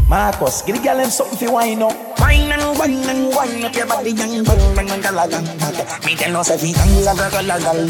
Marcus, give the girl them something for wine up. Wine and wine and wine up your body and bang bang bang galagan. Me tell us if he comes a galagan.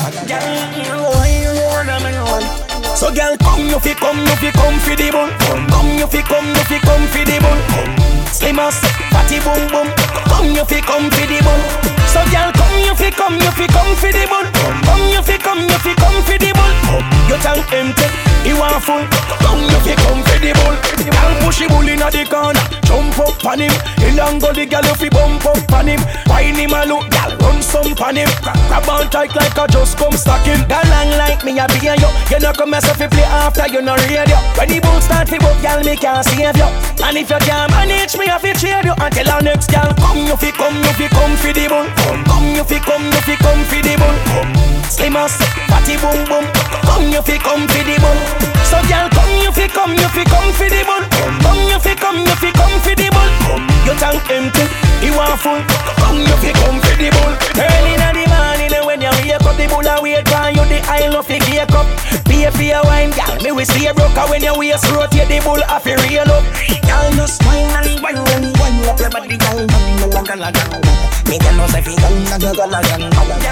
So girl, come you fi come for the bun. Come you fi come for the bun. Slim as fatty boom boom. Come you fi come for the bun. So girl, come you fi come for the bun. Come you fi come for the bun. Your tank empty, you want full. Come you fi come for the bun. Girl push the bull inna the corner, jump up on him. In and go the girl you fi bump up on him. Wine him a look, girl run some on him. Grab on tight like a just come stacking. Girl long like me a be you. You no come myself fi play after you no radio. When the bull start fi buck, girl me can't save you. And if you can't manage me, I fi trade you until our next girl. Come you fi come for the bull. Come you fi come for the bull. Slim as fatty boom boom. Come you fi come for the bull. So girl, come you fi come for the bull. Come you fi come for the bull. Your tank empty, you want full. Come you fi come for the bull. Early in the morning when you wake up, the bull a wait for you. The aisle of the cake up. Pay for your wine, girl. Me we see a broker when your waist rotate. The bull a fi real up. Girl, just wine and wine and wine up your body, girl. Me can know say fi galagan.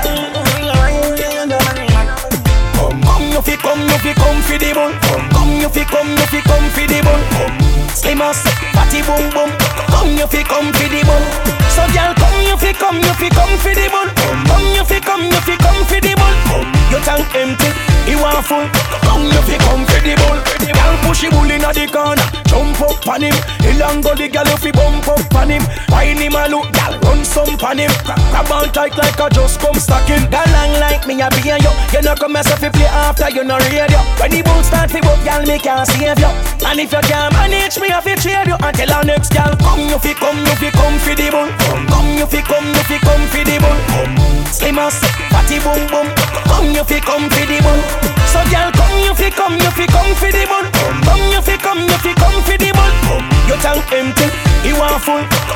Come you fi come for the bun. Come you fi come for the bun. Slim as fatty boom boom. Come you fi come for the bun. So girl, come you fi come for the bun. Come you fi come for the bun. Your tank empty, you want full. Come you fi come for the bun. Girl push the bull inna the corner, jump up on him. Hill and go the girl you fi bump up on him. Wine him a look, girl run some on him. Grab on tight like a just come stacking. Girl long like me a be you. You no come myself fi play after you no radio. When the bull start fi buck, girl me can't save you. And if you can't manage me, I fi trade you until our next girl. Come you fi come for the bull. Come you fi come for the bull. Slim as fatty boom boom. Come you fi come for the bull. So girl, come you fi come for the bull. Come you fi come for the bull. Your tank empty, you want full.